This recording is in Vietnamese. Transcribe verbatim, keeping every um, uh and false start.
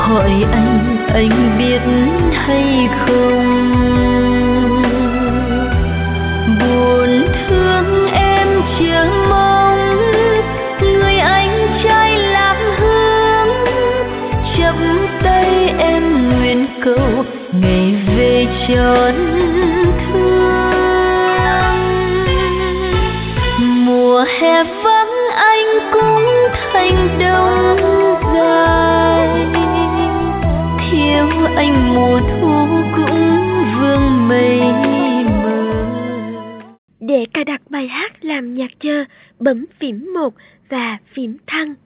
hỏi anh, anh biết hay không? Buồn thương em chờ mong người anh trai làm hương, chắp tay em nguyện cầu ngày về trọn thương. Mùa hè vắng anh cũng thành đông dài, thiếu anh mùa thu cũng vương mây mờ. Để cài đặt bài hát làm nhạc chờ, bấm phím một và phím thăng.